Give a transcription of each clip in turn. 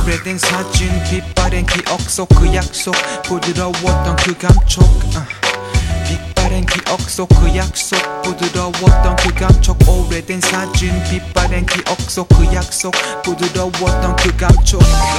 오래된 사진 빛바랜 기억 속 그 약속 부드러웠던 그 감촉 빛바랜 기억 속 그 약속 부드러웠던 그 감촉 오래된 사진 빛바랜 기억 속 그 약속 부드러웠던 그 감촉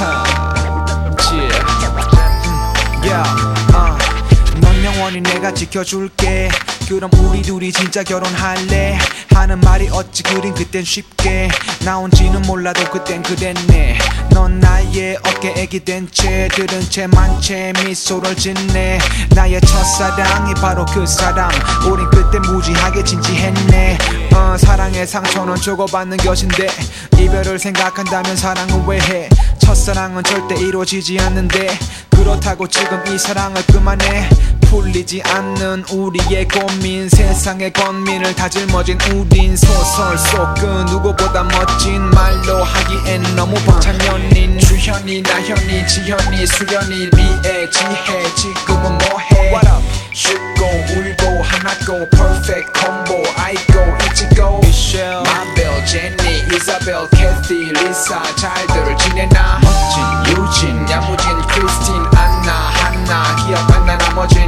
넌 영원히 내가 지켜줄게 그럼 우리 둘이 진짜 결혼할래 하는 말이 어찌 그린 그땐 쉽게 나온지는 몰라도 그땐 그랬네 넌 나의 어깨 애기 된 채 들은 채 만 채 미소를 짓네 나의 첫사랑이 바로 그 사람 우린 그때 무지하게 진지했네 사랑의 상처는 주고받는 것인데 이별을 생각한다면 사랑은 왜 해 첫사랑은 절대 이루어지지 않는데 그렇다고 지금 이 사랑을 그만해 풀리지 않는 우리의 고민 세상의 권민을 다 짊어진 우린 소설 속 그 누구보다 멋진 말로 하기엔 너무 벅찬 연인 주현이 나현이 지현이 수연이 미애 지혜 지금은 뭐해 쉽고 울고 하나고 perfect combo 아이고 이치고 미셸 마벨 제니 이사벨 캐티 리사 잘들 지내나 멋진 유진 야무진 크리스틴 안나 한나 기억 안 나 나머진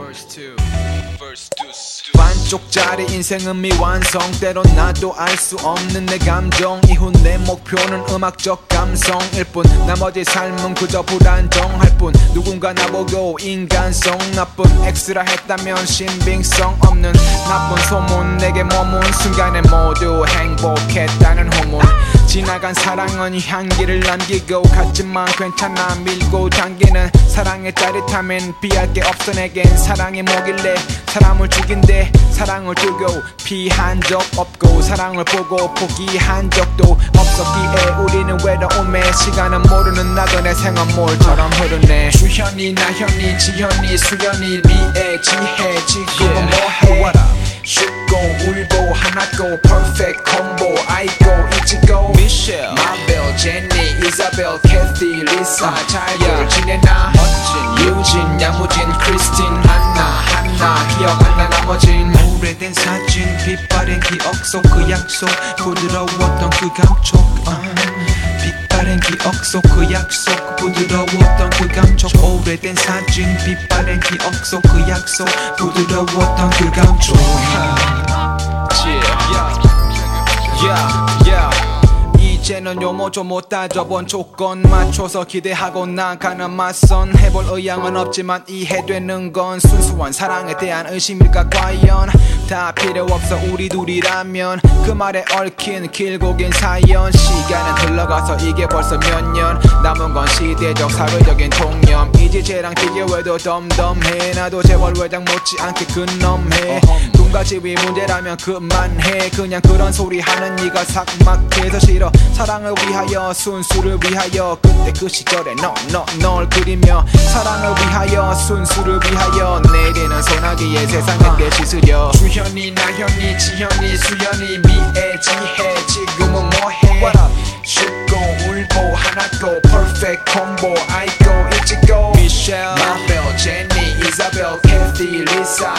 반쪽짜리 인생은 미완성 때론 나도 알 수 없는 내 감정 이후 내 목표는 음악적 감성일 뿐 나머지 삶은 그저 불안정할 뿐 누군가 나보고 인간성 나쁜 X라 했다면 신빙성 없는 나쁜 소문 내게 머문 순간에 모두 행복했다는 후문 지나간 사랑은 향기를 남기고 갔지만 괜찮아 밀고 당기는 사랑의 짜릿함엔 비할 게 없어 내겐 사랑이 뭐길래 사람을 죽인데 사랑을 두고 피한 적 없고 사랑을 보고 포기한 적도 없었기에 우리는 외로움에 시간은 모르는 나도 내 생은 물처럼 흐르네 주현이 나현이 지현이 수연이 미애 지혜 지금은 뭐해 쉽고 울고 하나고 perfect combo 아이고 이치고 미셸 마벨 제니 이사벨 캐티 리사 잘들 지내나 멋진 유진 야무진 크리스틴 안나 한나 기억 안 나 나머진 오래된 사진 빛바랜 기억 속 그 약속 부드러웠던 그 감촉 빛바랜 기억 속 그 약속 부드러웠던 그 감촉 오래된 사진 빛바랜 기억 속 그 약속 부드러웠던 그 감촉 이제는 요모조모 따져본 조건 맞춰서 기대하고 나가는 맞선 해볼 의향은 없지만 이해되는 건 순수한 사랑에 대한 의심일까 과연 다 필요 없어 우리 둘이라면 그 말에 얽힌 길고 긴 사연 시간은 흘러가서 이게 벌써 몇 년 남은 건 시대적 사회적인 통념 이제 쟤랑 비교해도 덤덤해 나도 재벌 회장 못지않게 근엄해 돈과 집이 문제라면 그만해 그냥 그런 소리 하는 네가 삭막해서 싫어 사랑을 위하여 순수를 위하여 그때 그 시절에 널 그리며 사랑을 위하여 순수를 위하여 내리는 소나기에 세상은 내 씻으려 주현이 나현이 지현이 수연이 미애 지혜 지금은 뭐해 쉽고 울고 하나고 perfect combo 아이고 이치고 미셸 마벨 제니 이사벨 캐티 리사